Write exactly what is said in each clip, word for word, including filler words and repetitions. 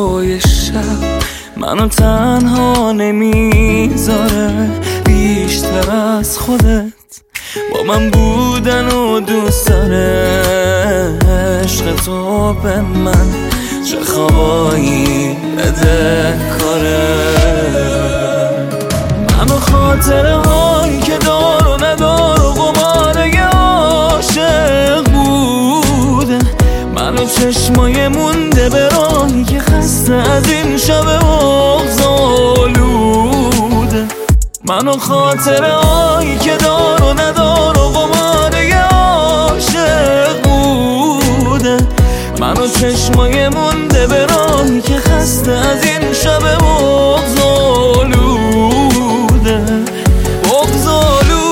صدای شب منو تنها نمیذاره بیشتر از خودت با من بودن و دوست داره. عشق تو به من چه خوابایی بده کاره. منو خاطره هایی که دار و ندار و قماره عاشق بوده. منو چشمای مونده به راهی که خسته از این شب بغض‌آلوده. منو خاطره هایی که دار و ندار و قماره عاشق بوده. منو چشمای مونده به راهی که خسته از این شب بغض‌آلوده بغض‌آلوده.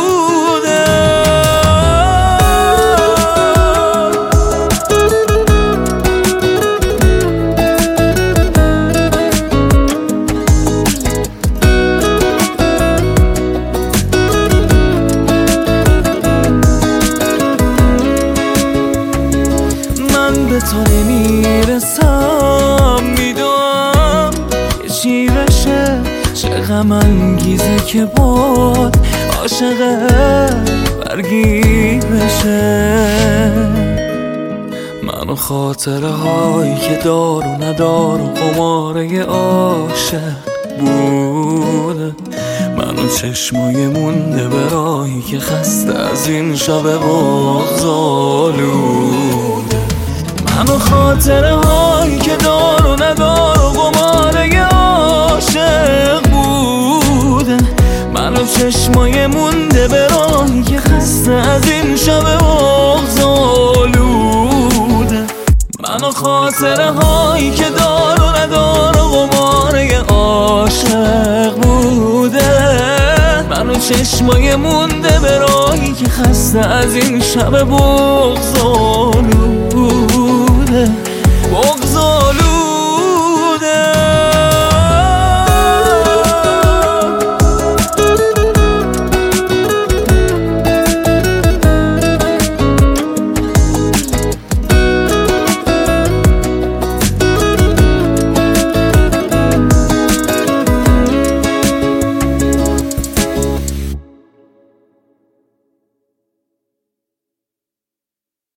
به تو نمیرسم میدونم که چی بشه. چه غم انگیزه که باد عاشقه برگیر بشه. منو خاطره هایی که دار و ندار و قماره عاشق بوده. منو چشمای مونده به راهی که خسته از این شب بغض‌آلوده. منو خاطره هایی که دار و ندار و قماره عاشق بوده. منو چشمای مونده به راهی که خسته از این شب بغض‌آلوده. منو خاطره هایی که دار و ندار و قماره عاشق بوده. منو چشمای مونده به راهی که خسته از این شب بغض‌آلوده.